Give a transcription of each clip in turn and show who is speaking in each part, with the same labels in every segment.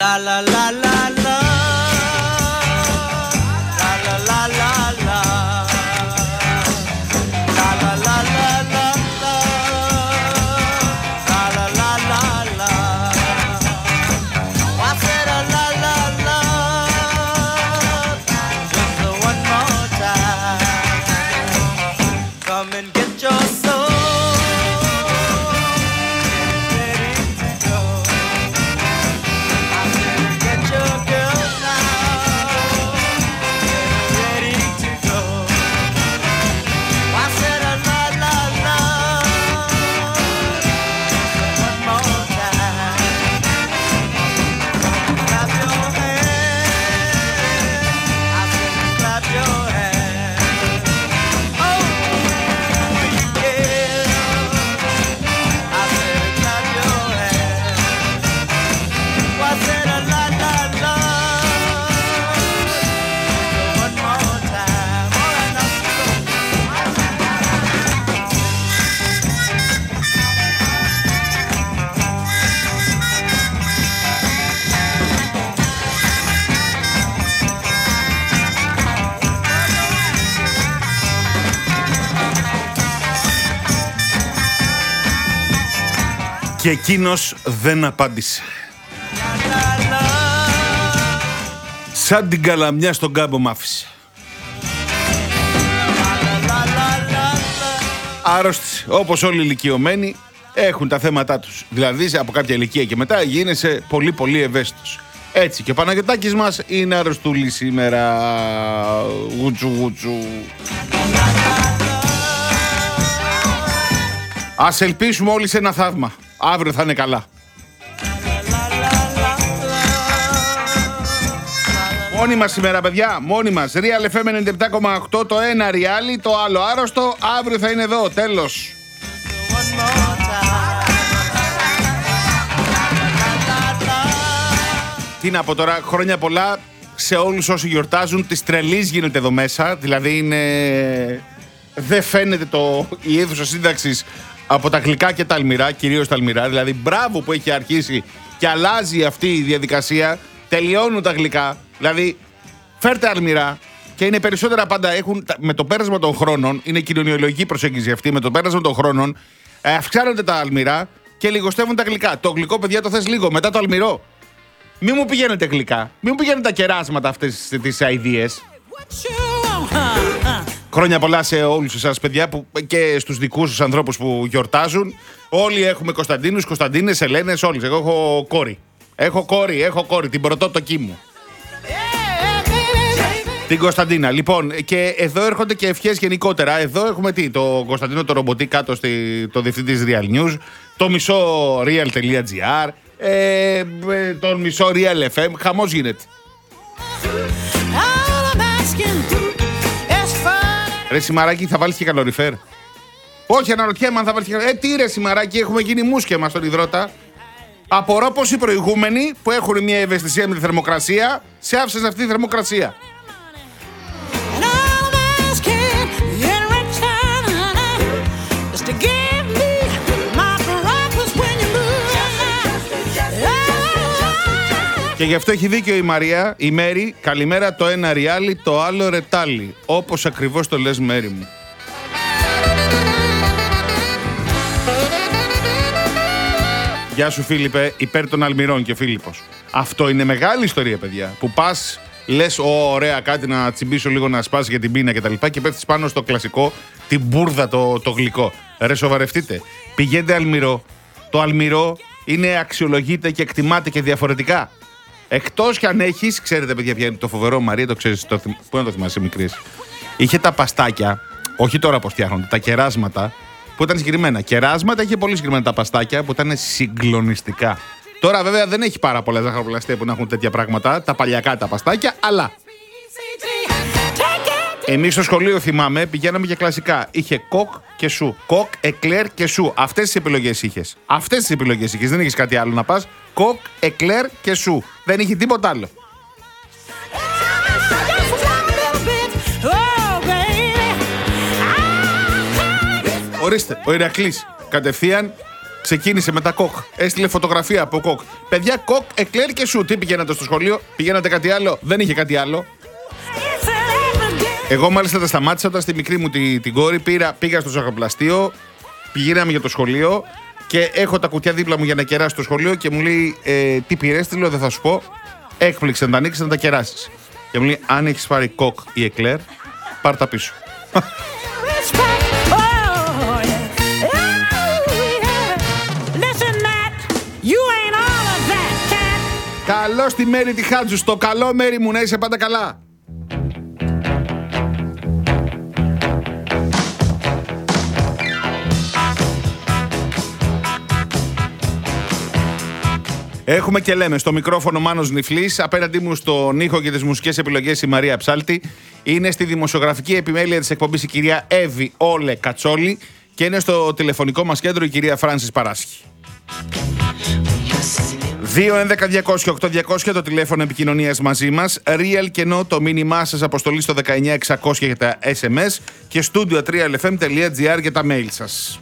Speaker 1: La la la la la. La la la la la. La la la la la. La la la la la. I said a la la la. Just one more time. Come and get your soul.
Speaker 2: Και εκείνος δεν απάντησε. Σαν την καλαμιά στον κάμπο μ' άφησε. Άρρωστοι, όπως όλοι οι ηλικιωμένοι έχουν τα θέματά τους. Δηλαδή από κάποια ηλικία και μετά γίνεσαι πολύ πολύ ευαίσθητος. Έτσι και ο Παναγιωτάκης μας είναι αρρωστούλης σήμερα. Γουτσου γουτσου. Ας ελπίσουμε όλοι σε ένα θαύμα. Αύριο θα είναι καλά. Μόνοι μας σήμερα, παιδιά, μόνοι μας. Real FM 97,8, το ένα Real, το άλλο άρρωστο. Αύριο θα είναι εδώ, τέλος. Τι να πω τώρα, χρόνια πολλά σε όλους όσοι γιορτάζουν. Της τρελής γίνεται εδώ μέσα. Δηλαδή είναι... δεν φαίνεται η αίθουσα σύνταξης από τα γλυκά και τα αλμυρά, κυρίως τα αλμυρά. Δηλαδή μπράβο που έχει αρχίσει και αλλάζει αυτή η διαδικασία. Τελειώνουν τα γλυκά. Δηλαδή φέρτε αλμυρά. Και είναι περισσότερα πάντα. Με το πέρασμα των χρόνων, είναι κοινωνιολογική προσέγγιση αυτή. Με το πέρασμα των χρόνων αυξάνονται τα αλμυρά και λιγοστεύουν τα γλυκά. Το γλυκό, παιδιά, το θες λίγο μετά το αλμυρό. Μην μου πηγαίνετε γλυκά. Μην μου πηγαίνετε τα κεράσματα αυτές τις αηδίες. Χρόνια πολλά σε όλους εσάς, παιδιά, και στους δικούς τους ανθρώπους που γιορτάζουν. Όλοι έχουμε Κωνσταντίνους, Κωνσταντίνες, Ελένες, όλους. Εγώ έχω κόρη. Έχω κόρη, την πρωτότοκή μου. Την Κωνσταντίνα. Λοιπόν, και εδώ έρχονται και ευχές γενικότερα. Εδώ έχουμε το Κωνσταντίνο το ρομποτή κάτω το διευθυντή της Real News, το μισό real.gr, τον μισό Real FM. Χαμός γίνεται. Ρε Σιμαράκη, θα βάλεις και καλοριφέρ? Όχι, αναρωτιέμαι αν θα βάλεις και καλοριφέρ. Τι ρε Σιμαράκη, έχουμε γίνει μουσκεμα στον υδρότα. Απορώ πως οι προηγούμενοι που έχουν μια ευαισθησία με τη θερμοκρασία σε άφησαν αυτή τη θερμοκρασία. Και γι' αυτό έχει δίκιο η Μαρία, η Μέρη. Καλημέρα, το ένα ριάλι, το άλλο ρετάλι. Όπως ακριβώς το λες, Μέρη μου. Γεια σου, Φίλιππε, υπέρ των αλμυρών και ο Φίλιππος. Αυτό είναι μεγάλη ιστορία, παιδιά. Που πας, λες, ωραία, κάτι να τσιμπήσω λίγο να σπάσει για την πείνα κτλ. Και πέφτεις πάνω στο κλασικό, την μπουρδα το γλυκό. Ρε, σοβαρευτείτε. Πηγαίνετε αλμυρό. Το αλμυρό αξιολογείται και εκτιμάται και διαφορετικά. Εκτός κι αν έχεις, ξέρετε, παιδιά, ποια είναι το φοβερό, Μαρία, το ξέρεις, πού να το θυμάσαι μικρής. Είχε τα παστάκια, όχι τώρα πως φτιάχνονται, τα κεράσματα που ήταν συγκεκριμένα. Κεράσματα, είχε πολύ συγκεκριμένα τα παστάκια που ήταν συγκλονιστικά. Τώρα βέβαια δεν έχει πάρα πολλά ζαχαροπλαστεία που να έχουν τέτοια πράγματα, τα παλιακά τα παστάκια, αλλά εμείς στο σχολείο, θυμάμαι, πηγαίναμε για κλασικά. Είχε κοκ και σου. Κοκ, εκλέρ και σου. Αυτές τις επιλογές είχες. Δεν είχες κάτι άλλο να πας. Κοκ, εκλέρ και σου. Δεν είχε τίποτα άλλο. Ορίστε, ο Ηρακλής κατευθείαν Ξεκίνησε με τα κοκ. Έστειλε φωτογραφία από κοκ. Παιδιά, κοκ, εκλέρ και σου. Τι πηγαίνατε στο σχολείο, πηγαίνατε κάτι άλλο? Δεν είχε κάτι άλλο. Εγώ μάλιστα τα σταμάτησα όταν στη μικρή μου την κόρη πήγα στο ζαχαροπλαστείο, πηγαίναμε για το σχολείο και έχω τα κουτιά δίπλα μου για να κεράσει το σχολείο και μου λέει τι πήρες? Τη λέω δεν θα σου πω. Έκπληξε να τα ανοίξεις να τα κεράσεις. Και μου λέει αν έχεις πάρει κοκ ή εκλέρ, πάρ' τα πίσω. Καλό στη Μέρη τη Χάτζου, στο καλό Μέρη μου, να είσαι πάντα καλά. Έχουμε και λέμε στο μικρόφωνο Μάνος Νιφλής, απέναντί μου στον ήχο και τις μουσικές επιλογές η Μαρία Ψάλτη. Είναι στη δημοσιογραφική επιμέλεια της εκπομπής η κυρία Εύη Όλε Κατσόλη και είναι στο τηλεφωνικό μας κέντρο η κυρία Φράνσις Παράσχη. 2-11-200-8-200 το τηλέφωνο επικοινωνίας μαζί μας. Real και no το μήνυμά σας αποστολή στο 19600 για τα SMS και studio3lfm.gr για τα mail σας.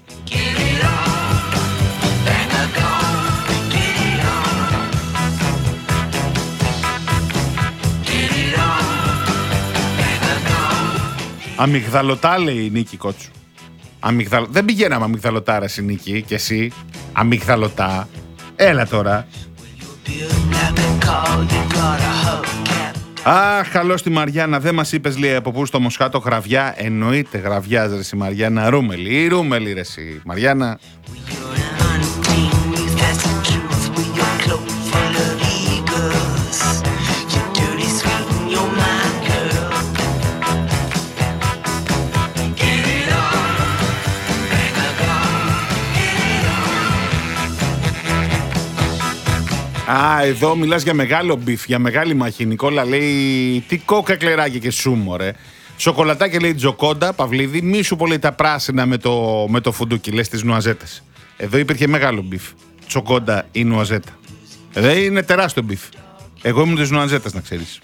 Speaker 2: Αμυγδαλωτά λέει η Νίκη Κότσου. Δεν πηγαίναμε αμυγδαλωτάρα η Νίκη και εσύ. Αμυγδαλωτά. Έλα τώρα. Αχ, καλό στη Μαριάννα. Δεν μας είπες λέει από πού στο Μοσχάτο γραβιά. Εννοείται γραβιάς ρε η Μαριάννα. Ρούμελη. Η Ρούμελη ρε η Μαριάννα. Α, εδώ μιλάς για μεγάλο μπιφ, για μεγάλη μάχη. Η Νικόλα λέει τι κόκα κλεράκι και σούμο ρε. Σοκολατάκι λέει Τζοκόντα, Παυλίδη, μη σου πολύ τα πράσινα με το φουντούκι, λες τις νουαζέτες. Εδώ υπήρχε μεγάλο μπιφ. Τζοκόντα ή νουαζέτα. Εδώ είναι τεράστιο μπιφ. Εγώ ήμουν τις νουαζέτες να ξέρεις.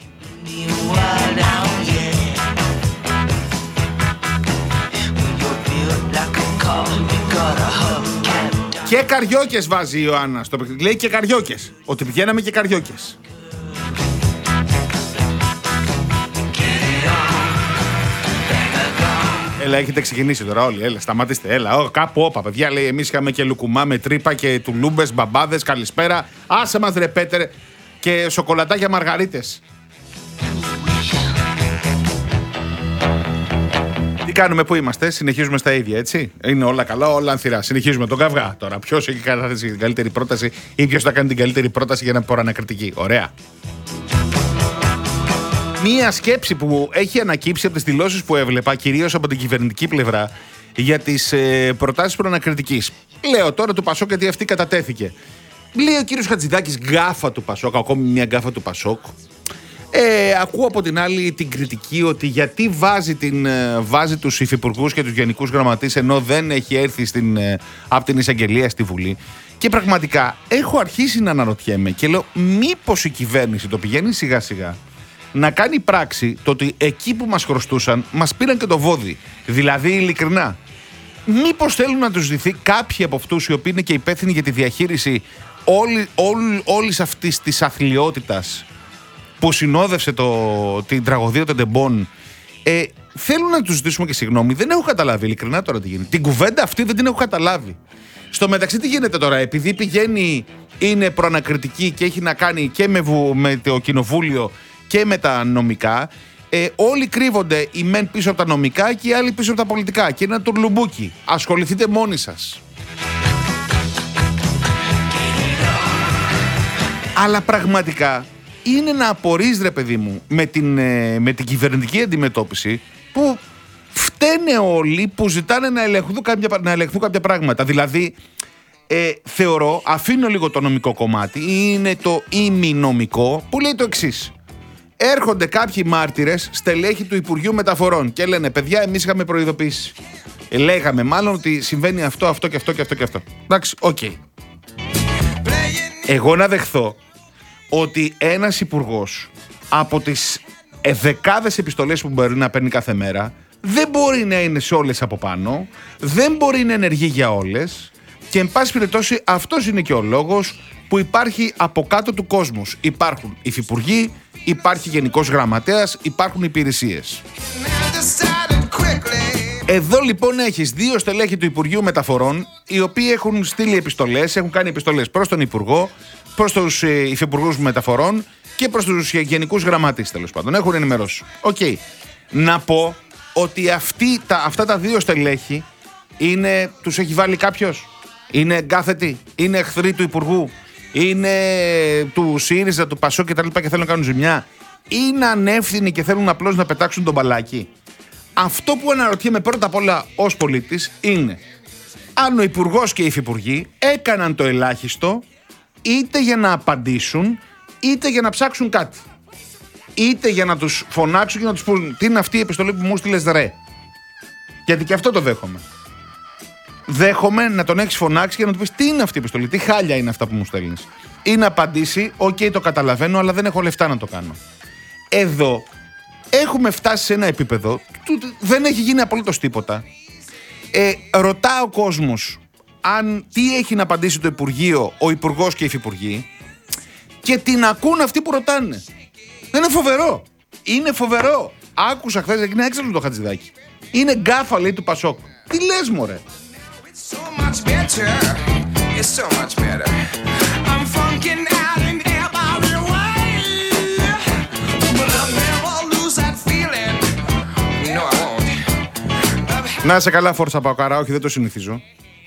Speaker 2: Και καριόκες βάζει η Ιωάννα στο παιχνίδι. Λέει και καριόκες. Ότι πηγαίναμε και καριόκες. Έλα, έχετε ξεκινήσει τώρα όλοι. Έλα, σταματήστε. Έλα, κάπου όπα, παιδιά. Λέει, εμείς είχαμε και λουκουμά με τρύπα και τουλούμπες, μπαμπάδες. Καλησπέρα. Άσε μας ρε Πέτερ. Και σοκολατάκια μαργαρίτες. Τι κάνουμε, πού είμαστε, συνεχίζουμε στα ίδια, έτσι. Είναι όλα καλά, όλα ανθυρά. Συνεχίζουμε τον καυγά τώρα. Ποιος έχει καταθέσει την καλύτερη πρόταση ή ποιος θα κάνει την καλύτερη πρόταση για να προανακριτική. Ωραία. Μία σκέψη που έχει ανακύψει από τις δηλώσεις που έβλεπα, κυρίως από την κυβερνητική πλευρά, για τις προτάσεις προανακριτικής. Λέω τώρα του Πασόκ γιατί αυτή κατατέθηκε. Λέει ο κύριος Χατζηδάκης γκάφα του Πασόκ, ακόμη μια γκάφα του Πασόκ. Ακούω από την άλλη την κριτική ότι γιατί βάζει τους υφυπουργούς και τους γενικούς γραμματείς ενώ δεν έχει έρθει από την εισαγγελία στη Βουλή. Και πραγματικά έχω αρχίσει να αναρωτιέμαι και λέω μήπως η κυβέρνηση το πηγαίνει σιγά σιγά να κάνει πράξη το ότι εκεί που μας χρωστούσαν μας πήραν και το βόδι. Δηλαδή ειλικρινά. Μήπως θέλουν να τους δηθεί κάποιοι από αυτούς οι οποίοι είναι και υπεύθυνοι για τη διαχείριση όλης αυτής της αθλιότητας που συνόδευσε την τραγωδία των Ντεμπών. Θέλω να τους ζητήσουμε και συγγνώμη. Δεν έχω καταλάβει ειλικρινά τώρα τι γίνεται. Την κουβέντα αυτή δεν την έχω καταλάβει. Στο μεταξύ τι γίνεται τώρα, επειδή είναι προανακριτική και έχει να κάνει και με το κοινοβούλιο και με τα νομικά, όλοι κρύβονται οι μεν πίσω από τα νομικά και οι άλλοι πίσω από τα πολιτικά. Και είναι ένα τουρλουμπούκι. Ασχοληθείτε μόνοι σας. Αλλά πραγματικά είναι να απορείς ρε παιδί μου με την κυβερνητική αντιμετώπιση που φταίνε όλοι που ζητάνε να ελεγχθούν κάποια πράγματα. Δηλαδή θεωρώ, αφήνω λίγο το νομικό κομμάτι, είναι το ημινομικό που λέει το εξής. Έρχονται κάποιοι μάρτυρες, στελέχη του Υπουργείου Μεταφορών και λένε παιδιά εμείς είχαμε προειδοποιήσει. Λέγαμε μάλλον ότι συμβαίνει αυτό και αυτό. Εντάξει, οκ. Εγώ να δεχθώ ότι ένας υπουργός από τις δεκάδες επιστολές που μπορεί να παίρνει κάθε μέρα δεν μπορεί να είναι σε όλες από πάνω, δεν μπορεί να ενεργεί για όλες, Και εν πάση περιπτώσει αυτός είναι και ο λόγος που υπάρχει από κάτω του κόσμους. Υπάρχουν υφυπουργοί, υπάρχει γενικός γραμματέας, υπάρχουν υπηρεσίες. Εδώ λοιπόν έχεις 2 στελέχη του Υπουργείου Μεταφορών, οι οποίοι έχουν στείλει επιστολές, έχουν κάνει επιστολές προς τον Υπουργό, προς τους υφυπουργούς μεταφορών και προς τους γενικούς γραμματείς, τέλος πάντων. Έχουν ενημερώσει. Οκ. Να πω ότι αυτά τα 2 στελέχη τους έχει βάλει κάποιος. Είναι εγκάθετοι, είναι εχθροί του Υπουργού, είναι του ΣΥΡΙΖΑ, του ΠΑΣΟΚ κτλ. Και θέλουν να κάνουν ζημιά. Είναι ανεύθυνοι και θέλουν απλώς να πετάξουν τον μπαλάκι. Αυτό που αναρωτιέμαι πρώτα απ' όλα ως πολίτης είναι αν ο Υπουργός και οι Υφυπουργοί έκαναν το ελάχιστο είτε για να απαντήσουν είτε για να ψάξουν κάτι. Είτε για να τους φωνάξουν και να τους πούν τι είναι αυτή η επιστολή που μου στείλες ρε. Γιατί και αυτό το δέχομαι. Δέχομαι να τον έχεις φωνάξει και να του πεις τι είναι αυτή η επιστολή, τι χάλια είναι αυτά που μου στέλνεις. Ή να απαντήσει, το καταλαβαίνω, αλλά δεν έχω λεφτά να το κάνω. Εδώ έχουμε φτάσει σε ένα επίπεδο, δεν έχει γίνει απολύτως τίποτα. Ρωτά ο κόσμος τι έχει να απαντήσει το Υπουργείο, ο Υπουργός και οι Υφυπουργοί, και την ακούν αυτοί που ρωτάνε. Είναι φοβερό. Είναι φοβερό. Άκουσα χθες εκείνα έξαλλο το Χατζηδάκι. Είναι γκάφα, λέει, του Πασόκ. Τι λες, μωρέ. Να είσαι καλά, Φόρσα Παοκάρα, όχι δεν το συνηθίζω.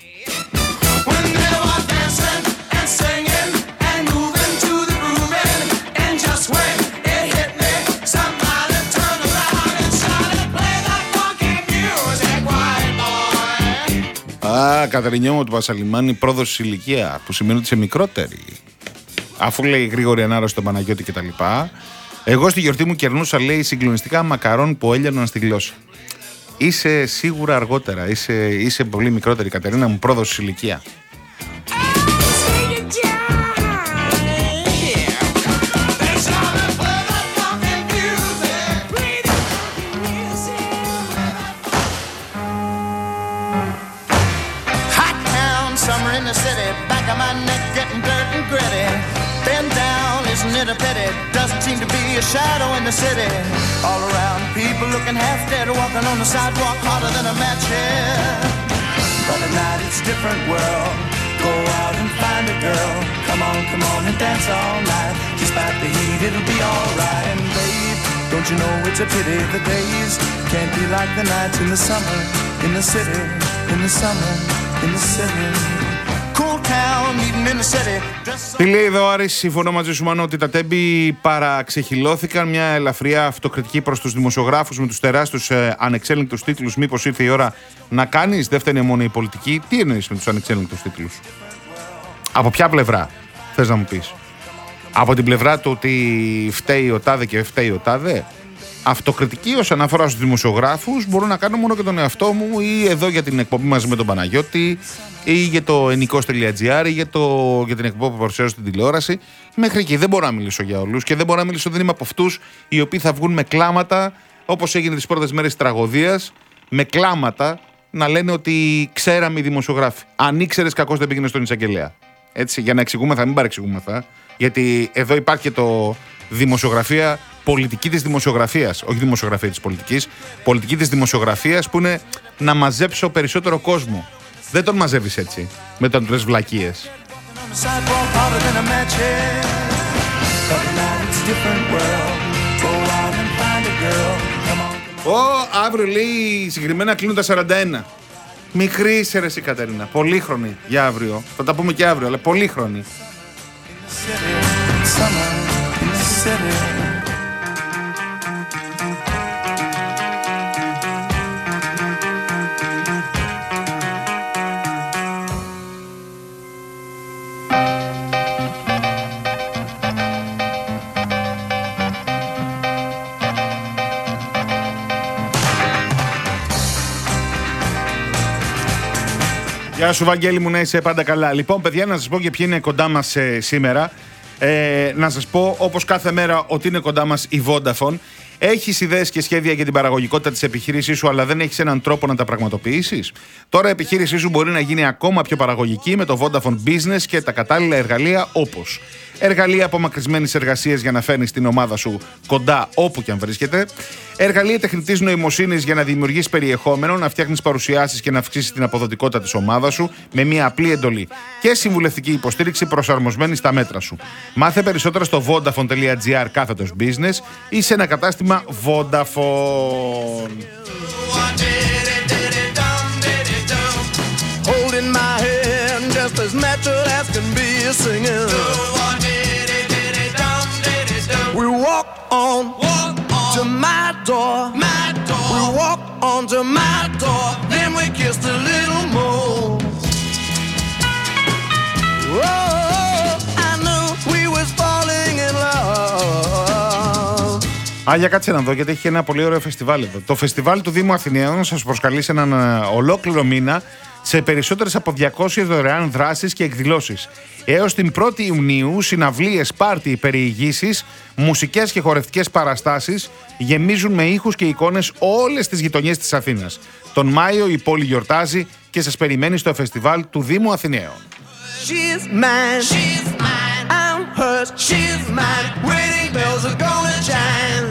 Speaker 2: Κατερινιώμο του Πασαλιμάνη, πρόδοση ηλικία, που σημαίνει ότι είσαι μικρότερη. Αφού λέει Γρήγορη Ανάρρωση τον Παναγιώτη κτλ. Εγώ στη γιορτή μου κερνούσα, λέει, συγκλονιστικά μακαρόν που έλειωναν στη γλώσσα. Είσαι σίγουρα αργότερα, είσαι πολύ μικρότερη, Κατερίνα μου, πρόδοση ηλικία.
Speaker 1: Shadow in the city, all around people looking half dead, walking on the sidewalk harder than a match head. But at night it's a different world. Go out and find a girl. Come on and dance all night. Despite the heat, it'll be alright. And babe, don't you know it's a pity the days can't be like the nights in the summer, in the city, in the summer, in the city.
Speaker 2: Τι λέει εδώ, Άρη, συμφωνώ μαζί σου, Μάνο, ότι τα τέμπη παραξεχυλώθηκαν. Μια ελαφριά αυτοκριτική προς τους δημοσιογράφους με τους τεράστιους ανεξέλεγκτους τίτλους. Μήπως ήρθε η ώρα να κάνεις, δεν φταίνε μόνο η πολιτική. Τι εννοείς με τους ανεξέλεγκτους τίτλους? Από ποια πλευρά θες να μου πεις? Από την πλευρά του ότι φταίει ο τάδε και φταίει ο τάδε? Αυτοκριτική όσον αφορά στους δημοσιογράφους μπορώ να κάνω μόνο και τον εαυτό μου, ή εδώ για την εκπομπή μαζί με τον Παναγιώτη, ή για το ενικός.gr, ή για την εκπομπή που παρουσιάζω στην τηλεόραση. Μέχρι εκεί δεν μπορώ να μιλήσω για όλους και δεν μπορώ να μιλήσω, δεν είμαι από αυτούς οι οποίοι θα βγουν με κλάματα, όπως έγινε τις πρώτες μέρες της τραγωδίας, με κλάματα να λένε ότι ξέραμε οι δημοσιογράφοι. Αν ήξερες, κακώς δεν πήγαινε στον εισαγγελέα. Έτσι, για να εξηγούμεθα, μην παρεξηγούμεθα, γιατί εδώ υπάρχει και το δημοσιογραφία. Πολιτική της δημοσιογραφίας, όχι δημοσιογραφία της πολιτικής, πολιτική της δημοσιογραφίας που είναι να μαζέψω περισσότερο κόσμο. Δεν τον μαζεύεις έτσι, με τον τρεις βλακίες. Αύριο λέει συγκεκριμένα κλείνουν τα 41. Μικρή είσαι ρε εσύ, Κατερίνα, πολύχρονη για αύριο. Θα τα πούμε και αύριο, αλλά πολύχρονη. Γεια σου, Βαγγέλη μου, να είσαι πάντα καλά. Λοιπόν, παιδιά, να σας πω και ποιοι είναι κοντά μας σήμερα. Να σας πω, όπως κάθε μέρα, ότι είναι κοντά μας η Vodafone. Έχεις ιδέες και σχέδια για την παραγωγικότητα της επιχείρησής σου, αλλά δεν έχεις έναν τρόπο να τα πραγματοποιήσεις? Τώρα η επιχείρησή σου μπορεί να γίνει ακόμα πιο παραγωγική με το Vodafone Business και τα κατάλληλα εργαλεία, όπως εργαλεία απομακρυσμένης εργασίας για να φέρνεις την ομάδα σου κοντά όπου και αν βρίσκεται, εργαλεία τεχνητής νοημοσύνης για να δημιουργείς περιεχόμενο, να φτιάχνεις παρουσιάσεις και να αυξήσεις την αποδοτικότητα της ομάδας σου με μια απλή εντολή, και συμβουλευτική υποστήριξη προσαρμοσμένη στα μέτρα σου. Μάθε περισσότερα στο vodafone.gr/business ή σε ένα κατάστημα Vodafone.
Speaker 1: Holding my hand just as natural as can be singing. We walk on to my door. We walk on to my door. Then we kissed a little more. Oh, I knew we was falling in love.
Speaker 2: Για κάτσε να δω, γιατί έχει ένα πολύ ωραίο φεστιβάλ εδώ. Το φεστιβάλ του Δήμου Αθηναίων σας προσκαλεί σε έναν ολόκληρο μήνα σε περισσότερες από 200 δωρεάν δράσεις και εκδηλώσεις. Έως την 1η Ιουνίου, συναυλίες, πάρτι, περιηγήσεις, μουσικές και χορευτικές παραστάσεις γεμίζουν με ήχους και εικόνες όλες τις γειτονιές της Αθήνας. Τον Μάιο η πόλη γιορτάζει και σας περιμένει στο φεστιβάλ του Δήμου Αθηναίων.
Speaker 1: She's mine, she's mine, I'm hers, she's mine, wedding bells are gonna chime.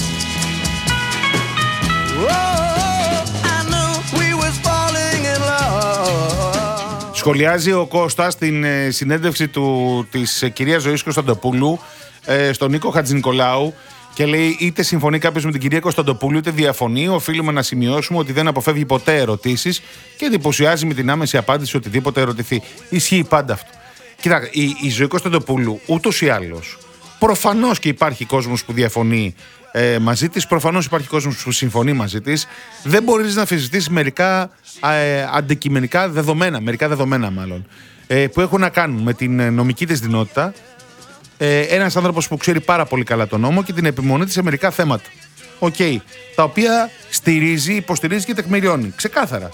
Speaker 2: Σχολιάζει ο Κώστας την συνέντευξη της κυρίας Ζωής Κωνσταντοπούλου στον Νίκο Χατζηνικολάου και λέει: είτε συμφωνεί κάποιος με την κυρία Κωνσταντοπούλου είτε διαφωνεί, οφείλουμε να σημειώσουμε ότι δεν αποφεύγει ποτέ ερωτήσεις και εντυπωσιάζει με την άμεση απάντηση οτιδήποτε ερωτηθεί. Ισχύει πάντα αυτό. Κοίτα, η Ζωή Κωνσταντοπούλου ούτως ή άλλως, προφανώς και υπάρχει κόσμος που διαφωνεί μαζί της, προφανώς υπάρχει κόσμος που συμφωνεί μαζί της. Δεν μπορείς να αμφισβητήσεις μερικά αντικειμενικά δεδομένα, που έχουν να κάνουν με την νομική της δυνότητα. Ένας άνθρωπος που ξέρει πάρα πολύ καλά τον νόμο και την επιμονή της σε μερικά θέματα. Τα οποία στηρίζει, υποστηρίζει και τεκμηριώνει. Ξεκάθαρα.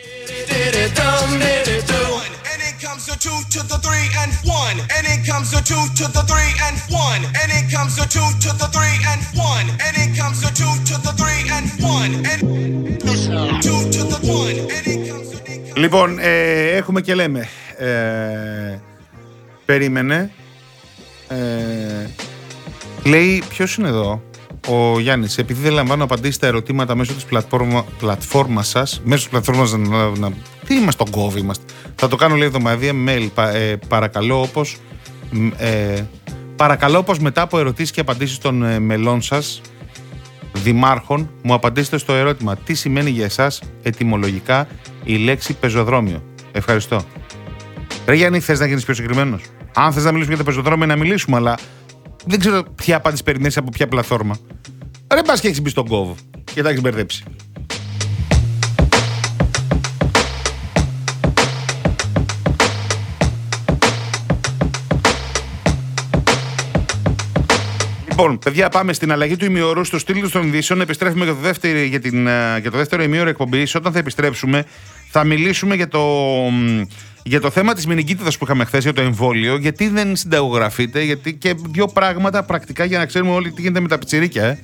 Speaker 3: Comes the 2 to the 3 and 1, and it comes the 2 to the 3 and 1, and it comes the 2 to the 3 and 1, and it comes the 2 to the 3 and 1, and 2 to the 1, and it comes the...
Speaker 2: Λοιπόν, έχουμε και λέμε. Περίμενε. Λέει, ποιος είναι εδώ? Ο Γιάννης, επειδή δεν λαμβάνω απαντήσεις στα ερωτήματα μέσω της πλατφόρμας σας, μέσω της πλατφόρμας τι είμαστε, τον κόβι είμαστε. Θα το κάνω, λέει, εβδομαδία mail. Παρακαλώ πως μετά από ερωτήσεις και απαντήσεις των μελών σας, δημάρχων, μου απαντήσετε στο ερώτημα: τι σημαίνει για εσάς ετυμολογικά η λέξη πεζοδρόμιο? Ευχαριστώ. Ρε Γιάννη, θες να γίνεις πιο συγκεκριμένος? Αν θες να μιλήσουμε για το πεζοδρόμιο, να μιλήσουμε, αλλά δεν ξέρω ποια απάντηση περιμένεις από ποια πλατφόρμα. Ρε πας και έχεις μπει στον κόβο και τα έχεις μπερδέψει. Λοιπόν, παιδιά, πάμε στην αλλαγή του ημιωρού στο στήλο των ειδήσεων. Επιστρέφουμε για το δεύτερο ημίωρο εκπομπής. Όταν θα επιστρέψουμε, θα μιλήσουμε για το θέμα της μηνυγκίτιδας που είχαμε χθες, για το εμβόλιο. Γιατί δεν συνταγογραφείτε, γιατί και δύο πράγματα πρακτικά για να ξέρουμε όλοι τι γίνεται με τα πιτσιρίκια,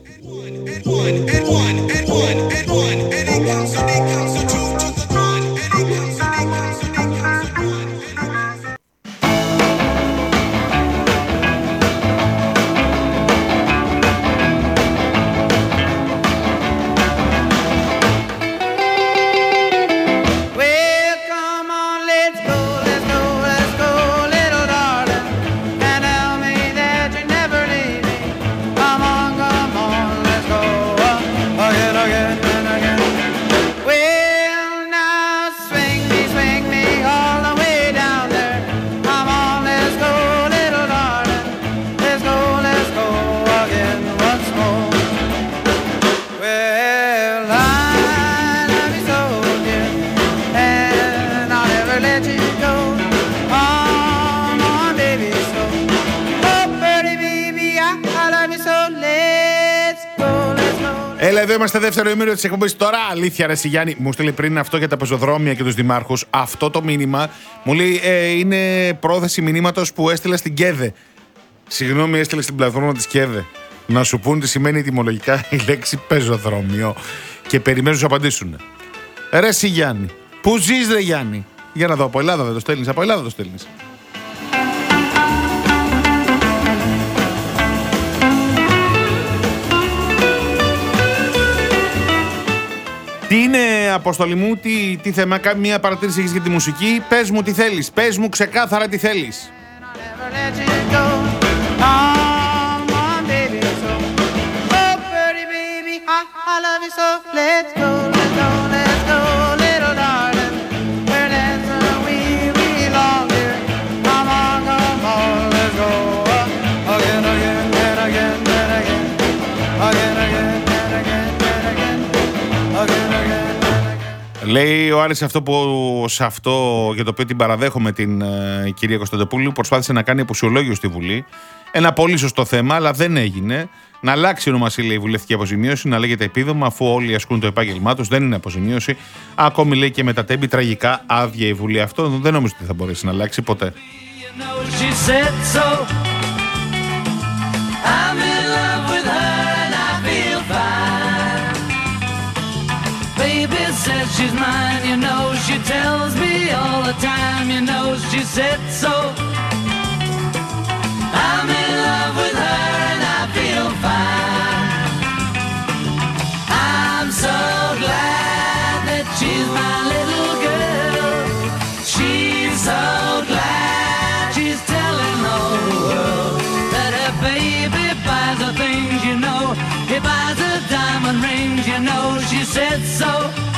Speaker 2: Έλα, εδώ είμαστε δεύτερο ημίρο της εκπομπής. Τώρα αλήθεια, ρε Γιάννη, μου στείλει πριν αυτό για τα πεζοδρόμια και τους δημάρχους. Αυτό το μήνυμα μου λέει είναι πρόθεση μηνύματος που έστειλα στην ΚΕΔΕ. Συγγνώμη, έστειλε στην πλατφόρμα της ΚΕΔΕ να σου πούν τι σημαίνει ετυμολογικά η λέξη πεζοδρόμιο και περιμένουν να σου απαντήσουν. Ρε εσύ Γιάννη, πού ζεις ρε Γιάννη? Για να δω, από Ελλάδα δεν το στέλνεις, από Ελλάδα το στέλνεις. Τι είναι, Αποστολή μου, τι θέμα, κάνει μια παρατήρηση έχεις για τη μουσική? Πες μου τι θέλεις, πες μου ξεκάθαρα τι θέλεις. Λέει ο Άρης αυτό για το οποίο την παραδέχομαι την κυρία Κωνσταντοπούλου, προσπάθησε να κάνει αποσιολόγιο στη Βουλή. Ένα πολύ σωστό θέμα, αλλά δεν έγινε. Να αλλάξει ονομασία, λέει, η βουλευτική αποζημίωση, να λέγεται επίδομα, αφού όλοι ασκούν το επάγγελμά τους. Δεν είναι αποζημίωση. Ακόμη, λέει, και με τα τέμπη τραγικά άδεια η Βουλή. Αυτό δεν νομίζω ότι θα μπορέσει να αλλάξει ποτέ.
Speaker 4: Says she's mine, you know, she tells me all the time, you know, she said so. I'm in love with her and I feel fine. I'm so glad that she's my little girl. She's so glad she's telling the whole world that her baby buys her things, you know, he buys her diamond rings, you know, she said so.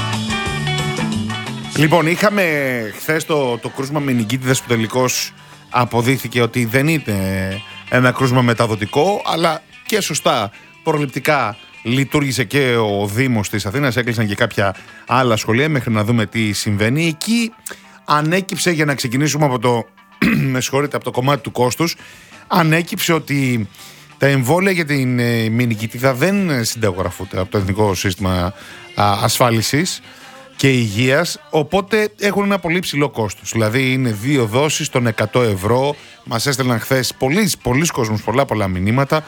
Speaker 2: Λοιπόν, είχαμε χθες το κρούσμα μενιγκίτιδας που τελικώς αποδείχθηκε ότι δεν είναι ένα κρούσμα μεταδοτικό, αλλά και σωστά προληπτικά λειτουργήσε και ο Δήμος της Αθήνας, έκλεισαν και κάποια άλλα σχολεία μέχρι να δούμε τι συμβαίνει. Εκεί ανέκυψε, για να ξεκινήσουμε από από το κομμάτι του κόστους, ανέκυψε ότι τα εμβόλια για την μενιγκίτιδα δεν συνταγογραφούνται από το Εθνικό Σύστημα Ασφάλισης και υγείας, οπότε έχουν ένα πολύ ψηλό κόστος. Δηλαδή είναι 2 δόσεις των 100 ευρώ. Μας έστελναν χθες πολλοί κόσμος, πολλά μηνύματα.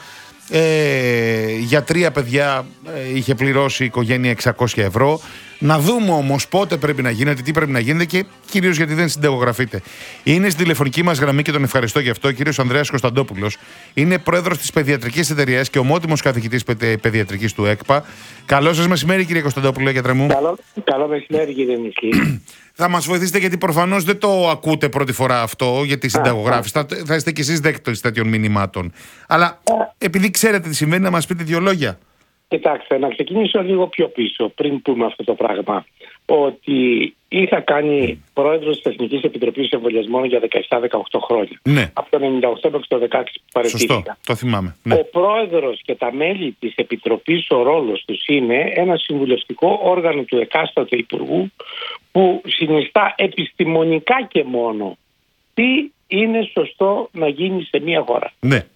Speaker 2: Για 3 παιδιά είχε πληρώσει η οικογένεια 600 ευρώ. Να δούμε όμως πότε πρέπει να γίνεται, τι πρέπει να γίνεται και κυρίως γιατί δεν συνταγογραφείται. Είναι στη τηλεφωνική μας γραμμή και τον ευχαριστώ γι' αυτό ο κύριος Ανδρέας Κωνσταντόπουλος. Είναι πρόεδρος της Παιδιατρικής Εταιρείας και ομότιμος καθηγητής Παιδιατρικής του ΕΚΠΑ. Καλό σας μεσημέρι, κύριε Κωνσταντόπουλο, γιατρέ μου.
Speaker 5: Καλό μεσημέρι, κύριε Νησί.
Speaker 2: Θα μας βοηθήσετε, γιατί προφανώς δεν το ακούτε πρώτη φορά αυτό για τη συνταγογράφηση. Θα είστε κι εσείς δέκτες τέτοιων μηνυμάτων. Αλλά επειδή ξέρετε τι συμβαίνει, να μας πείτε 2 λόγια.
Speaker 5: Κοιτάξτε, να ξεκινήσω λίγο πιο πίσω, πριν πούμε αυτό το πράγμα. Ότι είχα κάνει πρόεδρος της Εθνικής Επιτροπής Εμβολιασμών για 17-18 χρόνια.
Speaker 2: Ναι.
Speaker 5: Από το 98 μέχρι το 16 που παραιτήθηκα.
Speaker 2: Σωστό, το θυμάμαι. Ναι.
Speaker 5: Ο πρόεδρος και τα μέλη της Επιτροπής, ο ρόλος τους είναι ένα συμβουλευτικό όργανο του εκάστοτε υπουργού που συνιστά επιστημονικά και μόνο τι είναι σωστό να γίνει σε μια χώρα.
Speaker 2: Ναι.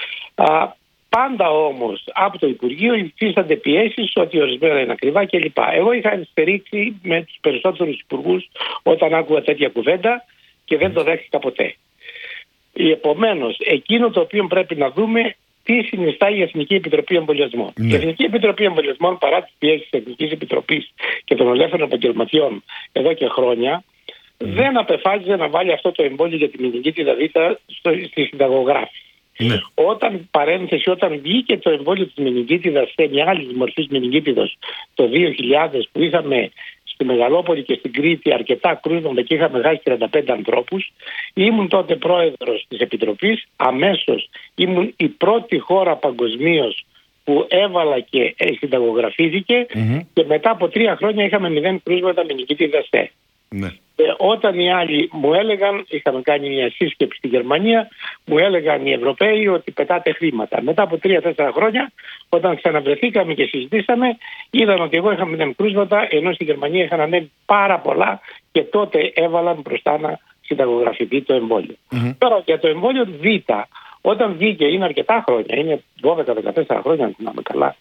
Speaker 5: Πάντα όμως από το Υπουργείο υφίστανται πιέσεις ότι ορισμένα είναι ακριβά κλπ. Εγώ είχα στηρίξει με τους περισσότερους υπουργούς όταν άκουγα τέτοια κουβέντα και δεν το δέχτηκα ποτέ. Επομένως, εκείνο το οποίο πρέπει να δούμε, τι συνιστά η Εθνική Επιτροπή Εμβολιασμών.
Speaker 2: Ναι.
Speaker 5: Η Εθνική Επιτροπή Εμβολιασμών, παρά τις πιέσεις της Εθνικής Επιτροπής και των ελεύθερων επαγγελματιών εδώ και χρόνια, δεν απεφάσισε να βάλει αυτό το εμβόλιο για τη μενιγκίτιδα Β στη συνταγογράφηση.
Speaker 2: Ναι.
Speaker 5: Όταν βγήκε το εμβόλιο της μενιγκίτιδας σε μια άλλη μορφή μενιγκίτιδας το 2000 που είχαμε στη Μεγαλόπολη και στην Κρήτη αρκετά κρούσματα και είχαμε χάσει 35 ανθρώπους, ήμουν τότε πρόεδρος της Επιτροπής, αμέσως ήμουν η πρώτη χώρα παγκοσμίως που έβαλα και συνταγογραφήθηκε και μετά από 3 χρόνια είχαμε 0 κρούσματα μενιγκίτιδας C.
Speaker 2: Ναι.
Speaker 5: Όταν οι άλλοι μου έλεγαν, είχαμε κάνει μια σύσκεψη στη Γερμανία, μου έλεγαν οι Ευρωπαίοι ότι πετάτε χρήματα. Μετά από 3-4 χρόνια, όταν ξαναβρεθήκαμε και συζητήσαμε, είδαν ότι εγώ είχα 0 κρούσματα, ενώ στη Γερμανία είχαν ανέβει πάρα πολλά και τότε έβαλαν μπροστά να συνταγογραφηθεί το εμβόλιο. Τώρα για το εμβόλιο Β, όταν βγήκε, είναι αρκετά χρόνια, είναι 12-14 χρόνια, αν θυμάμαι καλά,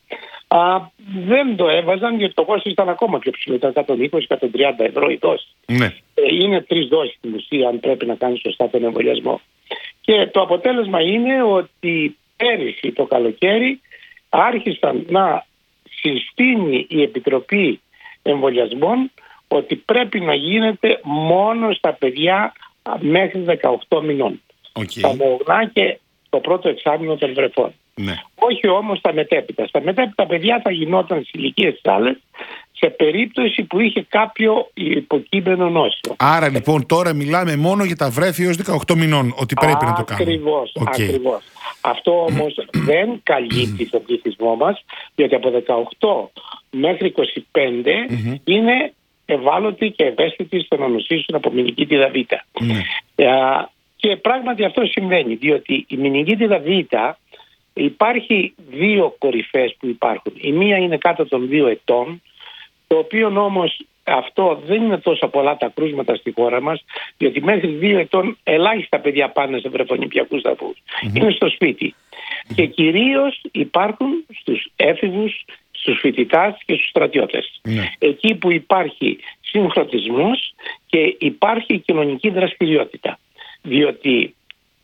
Speaker 5: δεν το έβαζαν γιατί το κόστος ήταν ακόμα πιο ψηλό, ήταν 120-130 ευρώ η δόση.
Speaker 2: Ναι.
Speaker 5: Είναι 3 δόσεις στην ουσία, αν πρέπει να κάνει σωστά τον εμβολιασμό. Και το αποτέλεσμα είναι ότι πέρυσι το καλοκαίρι άρχισαν να συστήνει η Επιτροπή Εμβολιασμών ότι πρέπει να γίνεται μόνο στα παιδιά μέχρι 18 μηνών. Στα μογνά και το πρώτο εξάμηνο των βρεφών.
Speaker 2: Ναι.
Speaker 5: Όχι όμως στα μετέπειτα. Στα μετέπειτα παιδιά θα γινόταν στις ηλικίες άλλες σε περίπτωση που είχε κάποιο υποκείμενο νόσημα.
Speaker 2: Άρα λοιπόν τώρα μιλάμε μόνο για τα βρέφη έως 18 μηνών, ότι πρέπει να το κάνουμε.
Speaker 5: Ακριβώς. Αυτό όμως δεν καλύπτει τον πληθυσμό μας, διότι από 18 μέχρι 25 είναι ευάλωτοι και ευαίσθητοι στο να νοσήσουν από μηνυκίτιδα Β. Και πράγματι αυτό συμβαίνει, διότι η μηνυκίτιδα Β υπάρχει δύο κορυφές που υπάρχουν. Η μία είναι κάτω των 2 ετών, το οποίο όμως αυτό δεν είναι τόσο πολλά τα κρούσματα στη χώρα μας, διότι μέχρι 2 ετών ελάχιστα παιδιά πάνε σε βρεφονιπιακούς σταθμούς. Είναι στο σπίτι. Και κυρίως υπάρχουν στους έφηβους, στους φοιτητάς και στους στρατιώτες. Εκεί που υπάρχει συγχρονισμός και υπάρχει κοινωνική δραστηριότητα. Διότι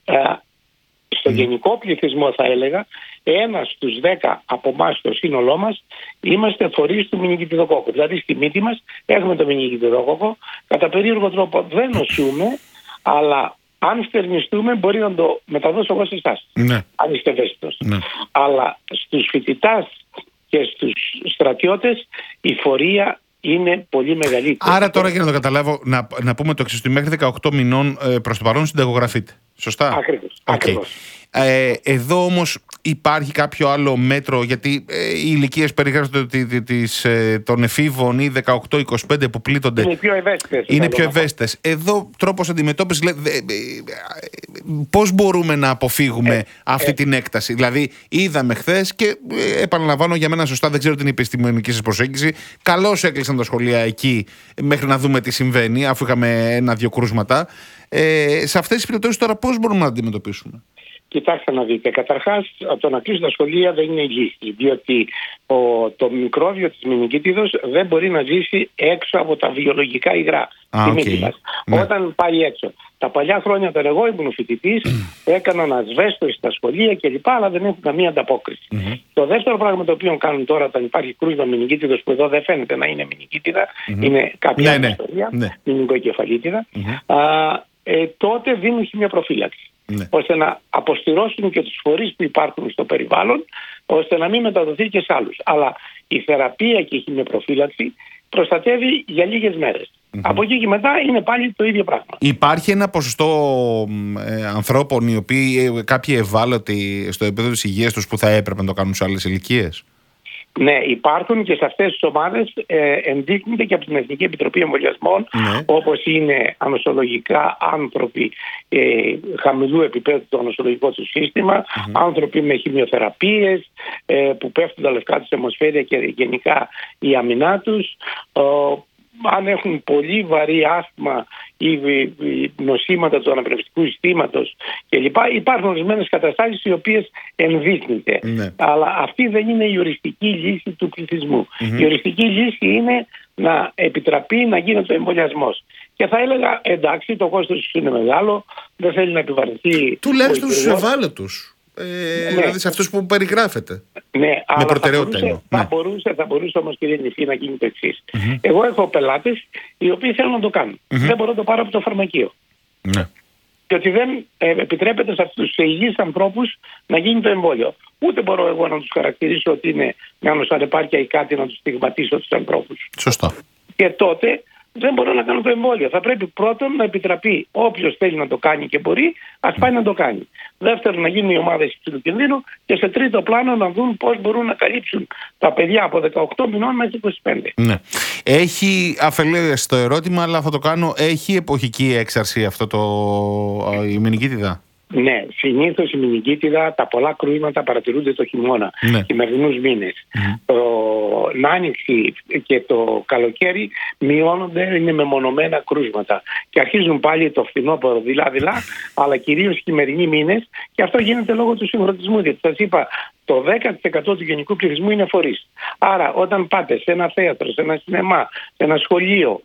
Speaker 5: στο γενικό πληθυσμό θα έλεγα 1 στους 10 από εμάς στο σύνολό μας είμαστε φορείς του μηνυκιτιδοκόκκου. Δηλαδή στη μύτη μας έχουμε το μηνυκιτιδοκόκκο, κατά περίεργο τρόπο δεν νοσούμε, αλλά αν στερνιστούμε μπορεί να το μεταδώσω εγώ σε εσάς, αν είστε ευαίσθητος. Αλλά στους φοιτητάς και στους στρατιώτες η φορεία είναι πολύ μεγαλύτερη.
Speaker 2: Άρα τώρα για να το καταλάβω, να πούμε το εξής, ότι μέχρι 18 μηνών προς το παρόν συνταγογραφείτε. Σωστά.
Speaker 5: Ακριβώς.
Speaker 2: Εδώ όμως υπάρχει κάποιο άλλο μέτρο, γιατί οι ηλικίες περιγράφονται των εφήβων ή 18-25 που πλήττονται είναι πιο ευαίσθητες. Εδώ τρόπος αντιμετώπισης, πώς μπορούμε να αποφύγουμε αυτή την έκταση? Δηλαδή είδαμε χθες και επαναλαμβάνω για μένα σωστά, δεν ξέρω την επιστημονική σας προσέγγιση, καλώς έκλεισαν τα σχολεία εκεί μέχρι να δούμε τι συμβαίνει, αφού είχαμε 1-2 κρούσματα. Σε αυτές τις περιπτώσεις τώρα πώς μπορούμε να αντιμετωπίσουμε?
Speaker 5: Κοιτάξτε να δείτε, καταρχάς το να κλείσουν τα σχολεία δεν είναι λύση, διότι το μικρόβιο της μηνυκίτιδος δεν μπορεί να ζήσει έξω από τα βιολογικά υγρά στη μύτη μας. Όταν πάει έξω. Τα παλιά χρόνια όταν εγώ ήμουν φοιτητής έκαναν ασβέστο στα σχολεία κλπ, αλλά δεν έχουν καμία ανταπόκριση. Το δεύτερο πράγμα το οποίο κάνουν τώρα όταν υπάρχει κρούσμα μηνυκίτιδος, που εδώ δεν φαίνεται να είναι μηνυκίτιδα, είναι κάποια άλλη ιστορία, μηνυκοκεφαλίτιδα, τότε δίνουν χημιοπροφύλαξη. Ώστε να αποστηρώσουν και τους φορείς που υπάρχουν στο περιβάλλον, ώστε να μην μεταδοθεί και σε άλλους. Αλλά η θεραπεία και η χημιοπροφύλαξη προστατεύει για λίγες μέρες. Από εκεί και μετά είναι πάλι το ίδιο πράγμα.
Speaker 2: Υπάρχει ένα ποσοστό ανθρώπων οι οποίοι κάποιοι ευάλωτοι στο επίπεδο της υγείας τους που θα έπρεπε να το κάνουν σε άλλες ηλικίες?
Speaker 5: Ναι, υπάρχουν και σε αυτές τις ομάδες ενδείκνυται και από την Εθνική Επιτροπή Εμβολιασμών, όπως είναι ανοσολογικά άνθρωποι χαμηλού επίπεδου το ανοσολογικό του σύστημα, άνθρωποι με χημειοθεραπείες που πέφτουν τα λευκά τους αιμοσφαίρια και γενικά η αμυνά τους, αν έχουν πολύ βαρύ άσθμα ή νοσήματα του αναπνευστικού συστήματος κλπ. Υπάρχουν ορισμένες καταστάσεις οι οποίες ενδείκνυται. Αλλά αυτή δεν είναι η οριστική λύση του πληθυσμού. Η οριστική λύση είναι να επιτραπεί να γίνεται ο εμβολιασμός. Και θα έλεγα εντάξει, το κόστος είναι μεγάλο, δεν θέλει να επιβαρυνθεί.
Speaker 2: Τουλάχιστον στους ευάλωτους. Δηλαδή σε αυτούς που περιγράφεται.
Speaker 5: Ναι,
Speaker 2: με προτεραιότητα.
Speaker 5: Θα μπορούσε όμως, κύριε Νηφή, να γίνει το εξής. Εγώ έχω πελάτες οι οποίοι θέλουν να το κάνουν. Δεν μπορώ να το πάρω από το φαρμακείο. Διότι δεν επιτρέπεται σε αυτούς τους υγιείς ανθρώπους να γίνει το εμβόλιο. Ούτε μπορώ εγώ να τους χαρακτηρίσω ότι είναι μια νοσανεπάρκεια ή κάτι να τους στιγματίσω τους ανθρώπους.
Speaker 2: Σωστά.
Speaker 5: Και τότε δεν μπορώ να κάνω το εμβόλιο. Θα πρέπει πρώτον να επιτραπεί όποιος θέλει να το κάνει και μπορεί, ας πάει να το κάνει. Δεύτερον, να γίνουν οι ομάδες υψηλού κινδύνου. Και σε τρίτο πλάνο, να δουν πώς μπορούν να καλύψουν τα παιδιά από 18 μηνών μέχρι 25.
Speaker 2: Ναι. Έχει αφελές το ερώτημα, αλλά θα το κάνω. Έχει εποχική έξαρση αυτό η μηνυκίτιδα?
Speaker 5: Ναι, συνήθως η μηνυκίτιδα, τα πολλά κρούσματα παρατηρούνται το χειμώνα, χειμερινούς μήνες. Την άνοιξη και το καλοκαίρι μειώνονται, είναι μεμονωμένα κρούσματα. Και αρχίζουν πάλι το φθινόπωρο δειλά-δειλά, αλλά κυρίως χειμερινοί μήνες, και αυτό γίνεται λόγω του συγχρονισμού. Γιατί σας είπα, το 10% του γενικού πληθυσμού είναι φορείς. Άρα, όταν πάτε σε ένα θέατρο, σε ένα σινεμά, σε ένα σχολείο,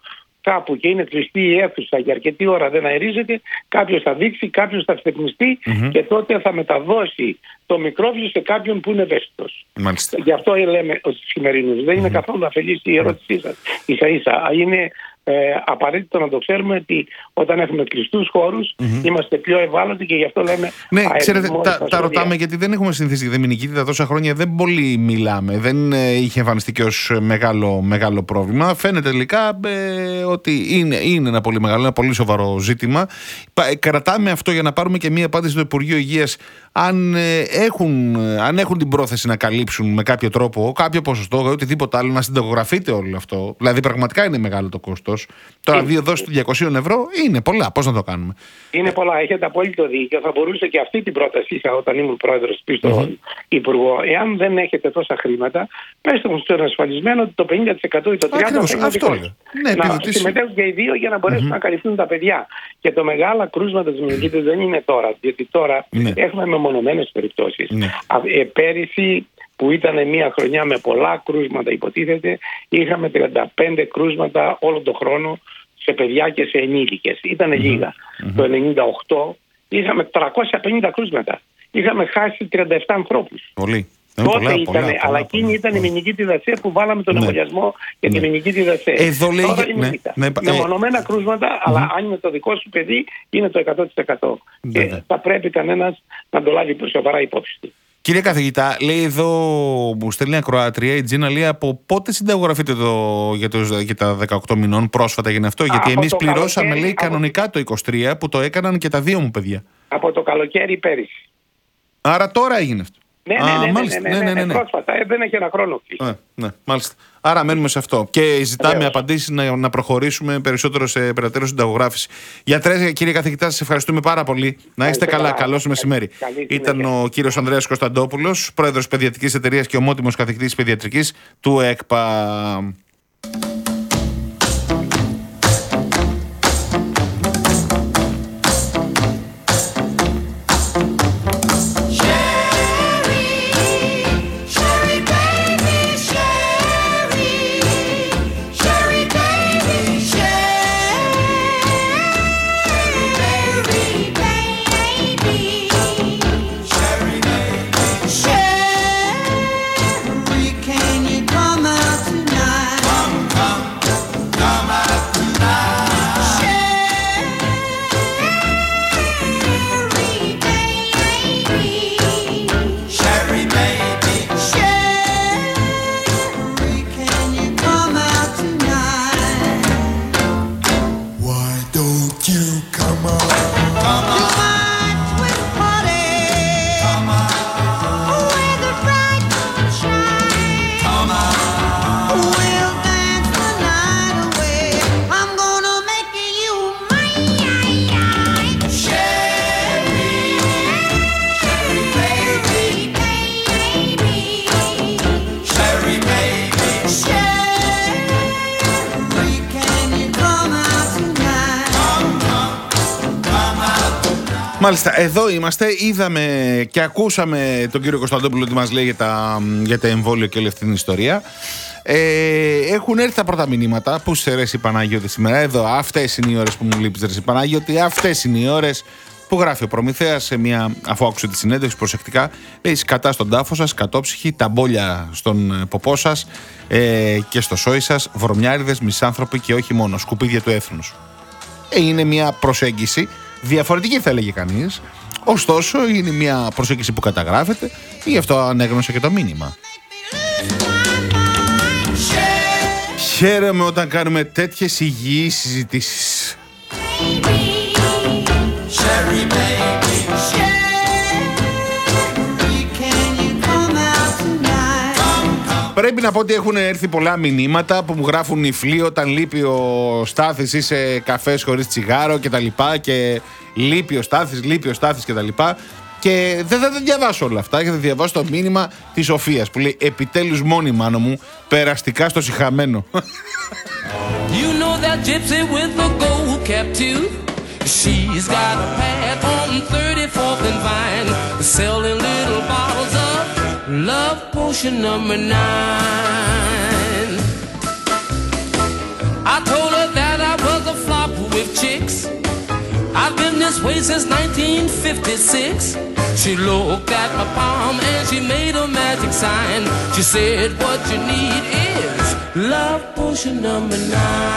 Speaker 5: κάπου και είναι κλειστή η αίθουσα για αρκετή ώρα, δεν αερίζεται, κάποιος θα δείξει, κάποιος θα στεγνιστεί και τότε θα μεταδώσει το μικρόβιο σε κάποιον που είναι ευαίσθητος. Γι' αυτό λέμε ότι σημερινούς δεν είναι καθόλου αφελής η ερώτησή σας. Ίσα-ίσα είναι απαραίτητο να το ξέρουμε ότι όταν έχουμε κλειστούς χώρους είμαστε πιο ευάλωτοι και γι' αυτό λέμε.
Speaker 2: Ναι, ξέρετε, τα ρωτάμε γιατί δεν έχουμε συνηθίσει για τη μηνικήτιδα τόσα χρόνια, δεν πολύ μιλάμε. Δεν είχε εμφανιστεί και ως μεγάλο πρόβλημα. Φαίνεται τελικά ότι είναι ένα πολύ μεγάλο, ένα πολύ σοβαρό ζήτημα. Κρατάμε αυτό για να πάρουμε και μία απάντηση στο Υπουργείο Υγείας. Αν έχουν την πρόθεση να καλύψουν με κάποιο τρόπο, κάποιο ποσοστό, οτιδήποτε άλλο, να συνταγογραφείτε όλο αυτό. Δηλαδή, πραγματικά είναι μεγάλο το κόστος. Τώρα, 2 δόσεις του 200 ευρώ είναι πολλά. Πώς να το κάνουμε?
Speaker 5: Είναι πολλά. Έχετε απόλυτο δίκιο. Θα μπορούσε και αυτή την πρόταση είχα όταν ήμουν πρόεδρος πει στον Υπουργό. Εάν δεν έχετε τόσα χρήματα, πέστε μου στον ασφαλισμένο ότι το 50% ή το 30% θα είναι δικό σας. Να συμμετέχουν και οι δύο για να μπορέσουν να καλυφθούν τα παιδιά. Και το μεγάλο κρούσμα της μηνικήτης δεν είναι τώρα. Γιατί τώρα έχουμε μεμονωμένες περιπτώσεις. Πέρυσι, που ήταν μια χρονιά με πολλά κρούσματα, υποτίθεται, είχαμε 35 κρούσματα όλο τον χρόνο σε παιδιά και σε ενήλικες. Ήταν λίγα. Το 98 είχαμε 350 κρούσματα. Είχαμε χάσει 37 ανθρώπους.
Speaker 2: Πολύ.
Speaker 5: Τότε ήταν, αλλά εκείνη ήταν η μηνικήτιδα C που βάλαμε τον εμβολιασμό για τη μηνικήτιδα C. Τώρα είναι μεμονωμένα κρούσματα, αλλά αν είναι το δικό σου παιδί, είναι το 100%. Και θα πρέπει κανένας να το λάβει σοβαρά υπόψη του.
Speaker 2: Κύριε καθηγητά, λέει εδώ, μου στέλνει ακροάτρια, η Τζίνα λέει από πότε συνταγογραφείτε για τα 18 μηνών, πρόσφατα έγινε αυτό? Γιατί εμείς πληρώσαμε, λέει, κανονικά το 23 που το έκαναν και τα 2 μου παιδιά. Από
Speaker 5: το καλοκαίρι πέρυσι.
Speaker 2: Άρα τώρα έγινε αυτό.
Speaker 5: Ναι, πρόσφατα, δεν έχει ένα χρόνο.
Speaker 2: Ναι, μάλιστα. Άρα μένουμε σε αυτό και ζητάμε απαντήσεις να προχωρήσουμε περισσότερο σε περαιτέρω συνταγογράφηση. Γιατρέ, κύριε καθηγητά, σας ευχαριστούμε πάρα πολύ. Να είστε καλά. Καλώς μεσημέρι. Ήταν ο κύριος Ανδρέας Κωνσταντόπουλος, πρόεδρος Παιδιατρικής Εταιρείας και ομότιμος καθηγητής Παιδιατρικής του ΕΚΠΑ. Μάλιστα, εδώ είμαστε. Είδαμε και ακούσαμε τον κύριο Κωνσταντόπουλο τι μας λέει για τα εμβόλια και όλη αυτή την ιστορία. Έχουν έρθει τα πρώτα μηνύματα. Πού σε Ρέση Παναγιώτη σήμερα? Εδώ, αυτές είναι οι ώρες που μου λείπεις, Ρέση Παναγιώτη. Αυτές είναι οι ώρες που γράφει ο Προμηθέας αφού άκουσε τη συνέντευξη προσεκτικά. Λέει: σκατά στον τάφο σας, κατόψυχοι, τα μπόλια στον ποπό σας και στο σόι σας, βρωμιάριδες, μισάνθρωποι και όχι μόνο, σκουπίδια του έθνους. Είναι μια προσέγγιση διαφορετική, θα έλεγε κανείς. Ωστόσο, είναι μια προσέγγιση που καταγράφεται, γι' αυτό ανέγνωσε και το μήνυμα. Χαίρομαι όταν κάνουμε τέτοιες υγιείς συζητήσεις. Πρέπει να πω ότι έχουν έρθει πολλά μηνύματα που μου γράφουν υφλοί όταν λείπει ο Στάθης ή σε καφές χωρίς τσιγάρο και τα λοιπά, και λείπει ο Στάθης και τα λοιπά. Και δεν θα τα διαβάσω όλα αυτά, και θα διαβάσω το μήνυμα της Σοφίας που λέει: επιτέλους μόνη μάνο μου, περαστικά στο σιχαμένο.
Speaker 4: You know that gypsy with the gold cap too. She's got a pad on 34th and Vine, selling little bottles of love potion number 9. I told her that I with chicks. I've been this way since 1956. She looked at my palm and she made a magic sign. She said, what you need is love potion number 9.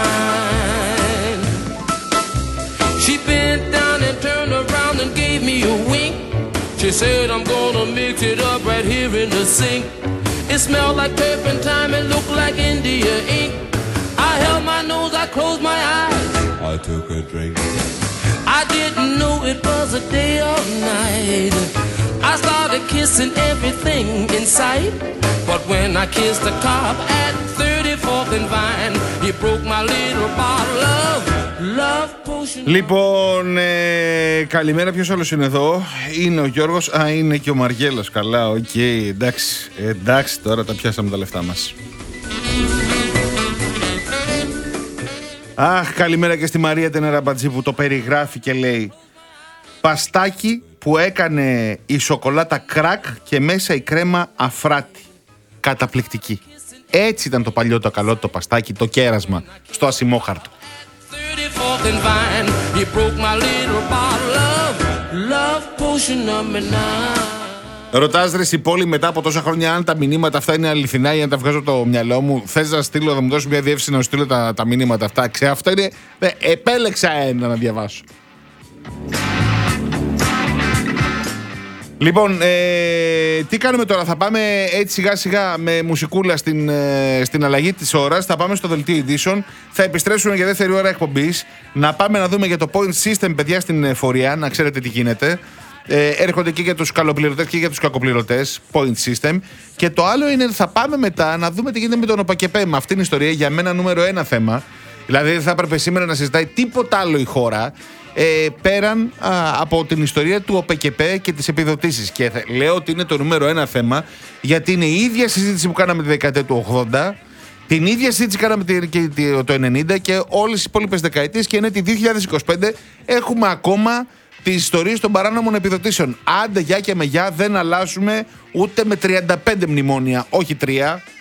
Speaker 4: She bent down and turned around and gave me a wink. She said, I'm gonna mix it up right here in the sink. It smelled like turpentine, it looked like India ink. I held my nose, I closed my eyes.
Speaker 6: I took a drink.
Speaker 4: I didn't know it was a day or night. I started kissing everything in sight. But when I kissed the cop at 34th and Vine, he broke my little bottle of love potion.
Speaker 2: Λοιπόν, καλημέρα, ποιος άλλος είναι εδώ? Είναι ο Γιώργος, είναι και ο Μαργέλος. Καλά, οκ, εντάξει, τώρα τα πιάσαμε τα λεφτά μας. Αχ, καλημέρα και στη Μαρία Τενεραμπατζή που το περιγράφει και λέει: παστάκι που έκανε η σοκολάτα κρακ και μέσα η κρέμα αφράτη. Καταπληκτική. Έτσι ήταν το παλιό το καλό το παστάκι, το κέρασμα στο ασημόχαρτο. Ρωτάς ρε η πόλη μετά από τόσα χρόνια αν τα μηνύματα αυτά είναι αληθινά ή αν τα βγάζω από το μυαλό μου. Θες να στείλω, θα μου δώσει μια διεύθυνση να στείλω τα μηνύματα αυτά. Αυτό είναι. Επέλεξα ένα να διαβάσω. Λοιπόν, τι κάνουμε τώρα? Θα πάμε έτσι σιγά σιγά με μουσικούλα στην αλλαγή της ώρας. Θα πάμε στο δελτίο ειδήσεων. Θα επιστρέψουμε για δεύτερη ώρα εκπομπής. Να πάμε να δούμε για το point system, παιδιά, στην εφορία. Να ξέρετε τι γίνεται. Έρχονται και για τους καλοπληρωτές και για τους κακοπληρωτές point system. Και το άλλο είναι θα πάμε μετά να δούμε τι γίνεται με τον ΟΠΑΚΕΠΕ. Με αυτήν την ιστορία, για μένα νούμερο 1 θέμα. Δηλαδή δεν θα έπρεπε σήμερα να συζητάει τίποτα άλλο η χώρα πέραν από την ιστορία του ΟΠΕΚΕΠΕ και τις επιδοτήσεις. Και λέω ότι είναι το νούμερο 1 θέμα, γιατί είναι η ίδια συζήτηση που κάναμε τη δεκαετία του 80, την ίδια συζήτηση κάναμε το 90 και όλες οι υπόλοιπες δεκαετίες, και είναι τη 2025 έχουμε ακόμα τις ιστορίες των παράνομων επιδοτήσεων. Άντε γεια και με γεια, δεν αλλάζουμε ούτε με 35 μνημόνια, όχι 3.